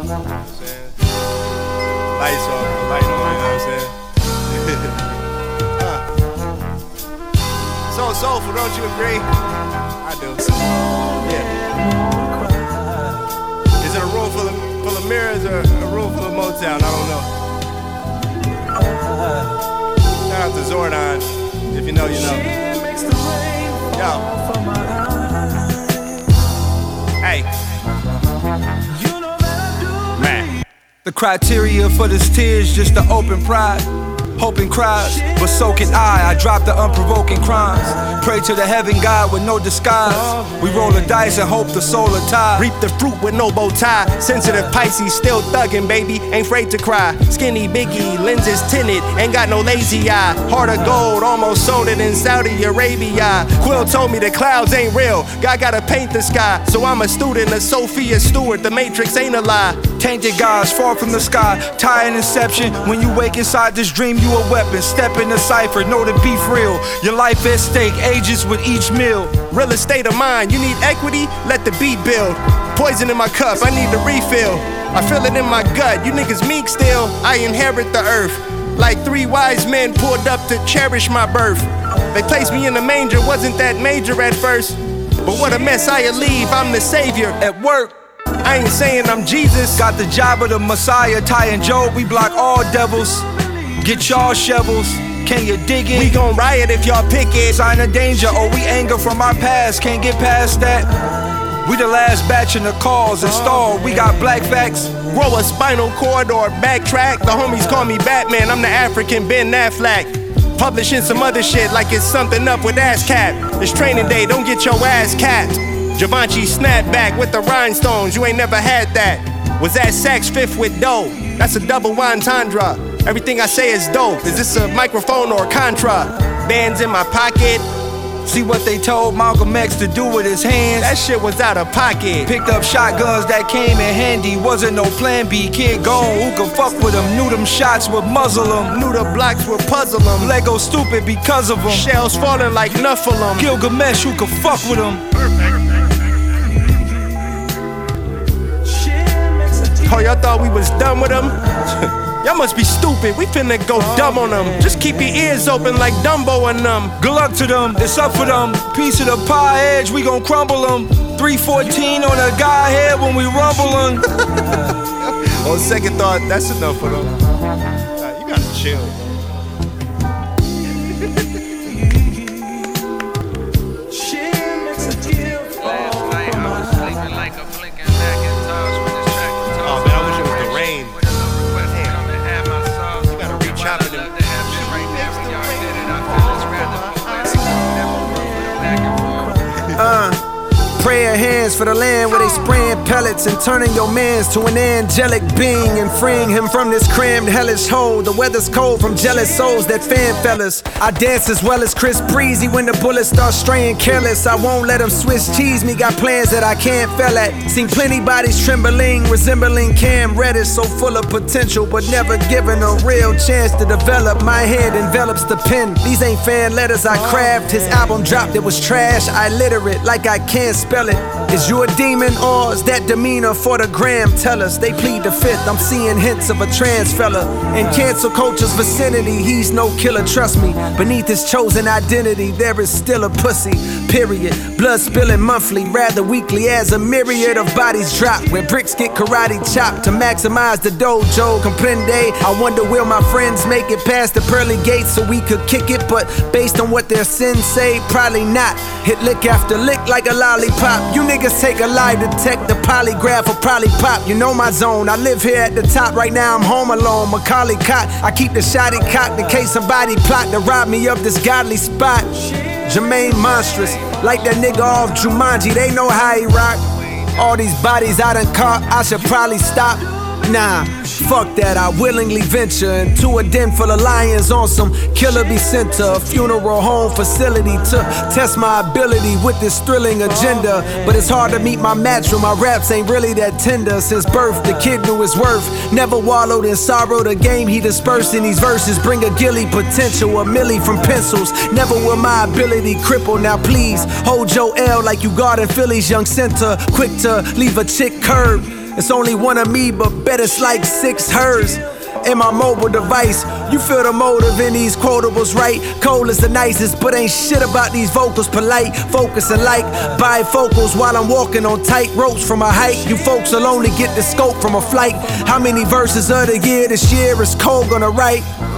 what I'm saying? Lights off, light on, you know what I'm saying? So soulful, don't you agree? I do. Yeah. Is it a room full of mirrors or a room full of Motown? I don't know. Shout out to Zordon. If you know, you know. Yo. Hey. Man. The criteria for this tears just to open pride. Hoping cries, but so can I drop the unprovoking crimes. Pray to the heaven God with no disguise. We roll the dice and hope the soul will tie. Reap the fruit with no bow tie. Sensitive Pisces, still thuggin', baby. Ain't afraid to cry. Skinny Biggie, lenses tinted, ain't got no lazy eye. Heart of gold, almost sold it in Saudi Arabia. Quill told me the clouds ain't real. God gotta paint the sky. So I'm a student of Sophia Stewart. The Matrix ain't a lie. Tainted gods fall from the sky. Tie an inception. When you wake inside this dream, you a weapon. Step in the cipher, know the beef real. Your life at stake, ages with each meal. Real estate of mine, you need equity? Let the beat build. Poison in my cup, I need the refill. I feel it in my gut, you niggas meek still. I inherit the earth. Like 3 wise men pulled up to cherish my birth. They placed me in the manger, wasn't that major at first. But what a mess I leave, I'm the savior. At work, I ain't saying I'm Jesus. got the job of the Messiah, Ty and Job, we block all devils. Get y'all shovels, can you dig it? We gon' riot if y'all pick it. Sign of danger, or we anger from our past, can't get past that. We the last batch in the cause installed, we got black facts. Grow a spinal cord or backtrack. The homies call me Batman, I'm the African Ben Affleck. Publishing some other shit like it's something up with ASCAP. It's training day, don't get your ass capped. Givenchy snapback with the rhinestones, you ain't never had that. Was that Saks Fifth with dough? That's a double entendre. Everything I say is dope. Is this a microphone or a contra? Bands in my pocket. See what they told Malcolm X to do with his hands? That shit was out of pocket. Picked up shotguns that came in handy. Wasn't no plan B. Kid gone, who could fuck with them? Knew them shots would muzzle them. Knew the blocks would puzzle them. Lego stupid because of them. Shells falling like Nephilim. Gilgamesh, who could fuck with them? Oh, y'all thought we was done with them? Y'all must be stupid, we finna go dumb on them. Just keep your ears open like Dumbo and them. Good luck to them, it's up for them. Piece of the pie edge, we gon' crumble them. 314 on a guy head when we rumble them. On second thought, that's enough for them. You gotta chill. Prayer hands for the land where they spraying pellets and turning your mans to an angelic being and freeing him from this crammed hellish hole. The weather's cold from jealous souls that fan fellas. I dance as well as Chris Breezy when the bullets start straying careless. I won't let them Swiss cheese me, got plans that I can't fail at. Seen plenty bodies trembling, resembling Cam Reddish, so full of potential but never given a real chance to develop. My hand envelops the pen. These ain't fan letters I craft. His album dropped, it was trash. I literate like I can't spell it. Is you a demon or is that demeanor for the gram? Tell us, they plead the fifth. I'm seeing hints of a trans fella. In cancel culture's vicinity, he's no killer, trust me. Beneath his chosen identity, there is still a pussy, period. Blood spilling monthly, rather weekly, as a myriad of bodies drop. Where bricks get karate chopped to maximize the dojo. Comprende? I wonder will my friends make it past the pearly gates so we could kick it? But based on what their sins say, probably not. Hit lick after lick like a lollipop. You niggas take a lie to detect the polygraph or probably pop. You know my zone, I live here at the top. Right now I'm home alone, Macaulay Cott. I keep the shotty cocked in case somebody plot to rob me of this godly spot. Jermaine monstrous, like that nigga off Jumanji, they know how he rock. All these bodies I done caught, I should probably stop. Nah, fuck that, I willingly venture into a den full of lions on some killer be sent to a funeral home facility to test my ability with this thrilling agenda. But it's hard to meet my match when my raps ain't really that tender. Since birth, the kid knew his worth, never wallowed in sorrow. The game he dispersed in these verses bring a gilly potential, a milli from pencils. Never will my ability cripple. Now please, hold your L like you guarding Philly's young center. Quick to leave a chick curb. It's only one of me, but bet it's like 6 hers. In my mobile device, you feel the motive in these quotables, right? Cold is the nicest, but ain't shit about these vocals. Polite, focusing like bifocals while I'm walking on tight ropes from a height. You folks will only get the scope from a flight. How many verses of the year this year is Cole gonna write?